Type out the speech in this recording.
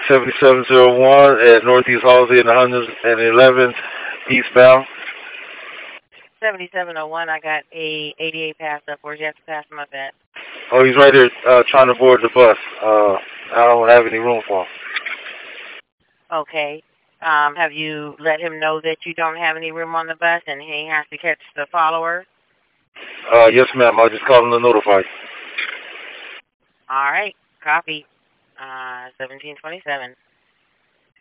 7701 at Northeast Halsey and 111th eastbound. 7701, I got a 88 pass up. Where'd you have to pass him up at? Oh, he's right here trying to board the bus. I don't have any room for him. Okay. Have you let him know that you don't have any room on the bus and he has to catch the follower? Yes, ma'am. I'll just call him to notify you. All right. Copy. 1727.